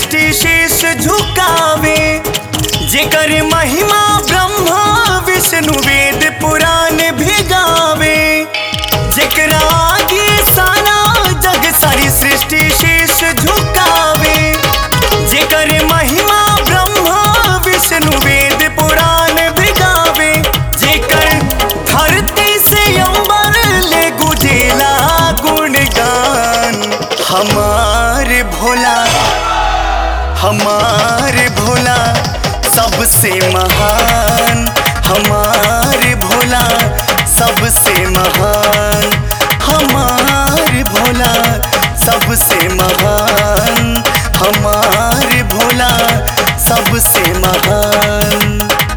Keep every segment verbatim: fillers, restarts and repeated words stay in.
सृष्टि शीश झुकावे, जेकर महिमा ब्रह्मा विष्णु वेद पुराण भी गावे। जेकरा आगे सारा जग सारी सृष्टि शीश झुकावे, जेकर महिमा ब्रह्मा विष्णु वेद पुराण भी गावे। जेकर धरती से अंबर ले गुजेला गुणगान, हमारे भोला हमारे भोला सबसे महान, हमारे भोला सबसे महान, हमारे भोला सबसे महान, हमारे भोला सबसे महान।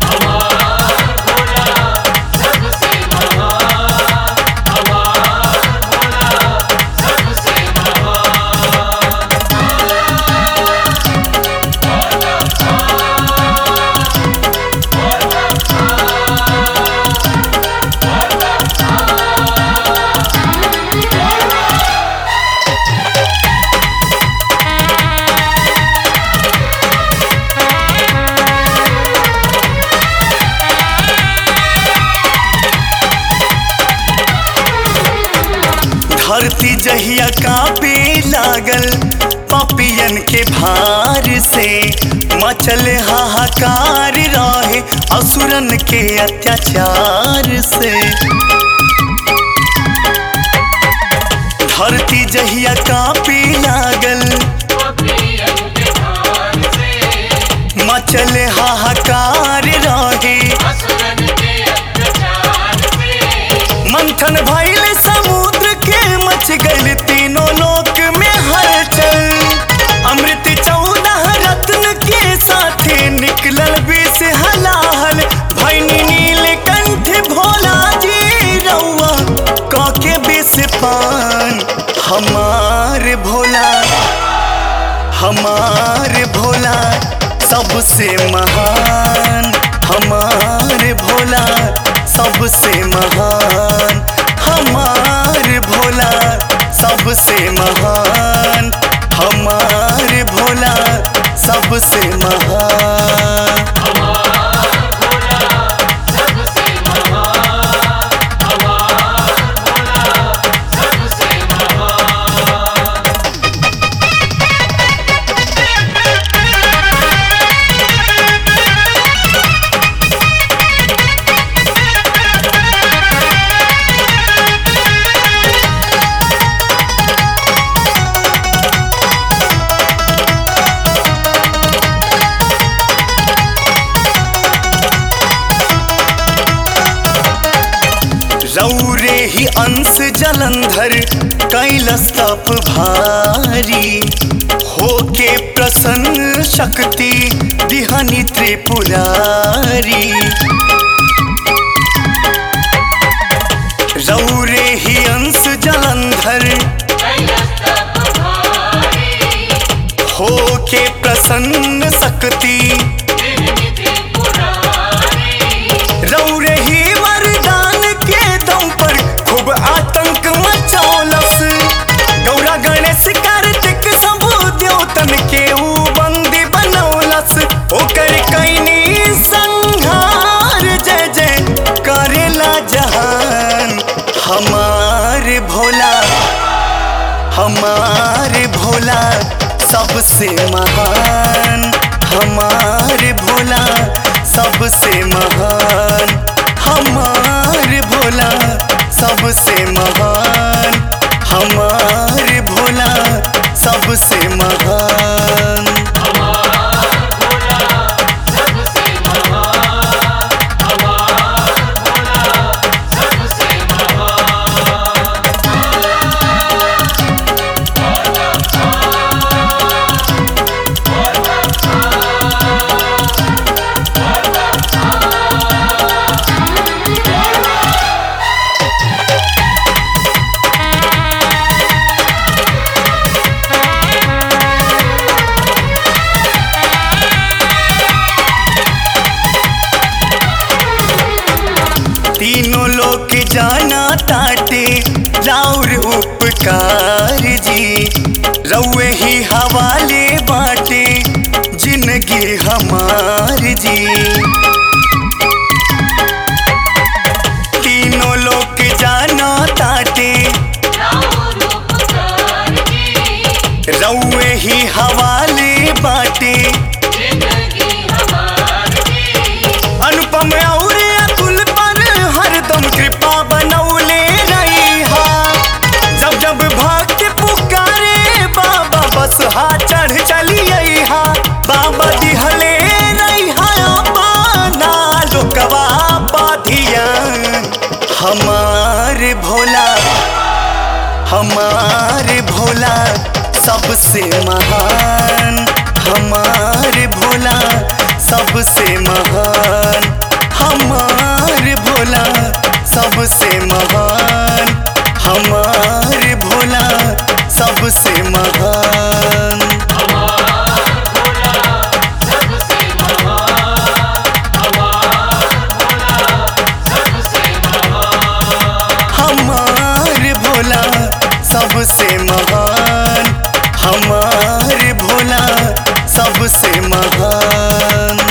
धरती जहिया कांपे लागल पापियन के भार से, मचल हाहाकार रहे असुरन के अत्याचार से। धरती जहिया कांपे लागल मचल हाहाकार रहे, मंथन भइल समुद्र के मच गइल तीनों लोक में हलचल। अमृत चौदह रत्न के साथे निकलल विष हलाहल, भैनी नीलकंठ भोला जी रउआ काके विष पान। हमारे भोला हमारे भोला सबसे महान, हमारे भोला सबसे महान, हमारे भोला सबसे महान, हमारे भोला सबसे महान। रौरे ही अंश जलंधर कैलस तप भारी, होके प्रसन्न शक्ति दिहनी त्रिपुरारी। रौरे ही अंश जलंधर होके प्रसन्न शक्ति, रौरे ही खूब आतंक मचौलस। गौरा गणेश कार्तिक सब द्योतन के ऊ बंदी बनौलस, ओकर कैनी संहार जय जय करेला जहान। हमारे भोला हमारे भोला सबसे महान, हमारे भोला सबसे महान, हमारे भोला सबसे महान, हमारे भोला सबसे महान। तीनों लोग जाना ताटे राउर उपकार जी, रउए ही हवाले बाटे हमार जी। तीनों लोग जाना ताटे रउए ही हवाले बाटे। अनुपम और अतुल पर हरदम कृपा बनौले रहिहा। जब जब भक्त पुकारे बाबा बस हा चढ़ चलिया। बाबा दिहले रहिहा पाना लोकवा बाधिया। हमार भोला हमार भोला सबसे महान। हमार भोला सबसे महान। हमार भोला सबसे महान। हमार भोला सबसे महान। हमार भोला सबसे महान। हमार भोला सबसे महान।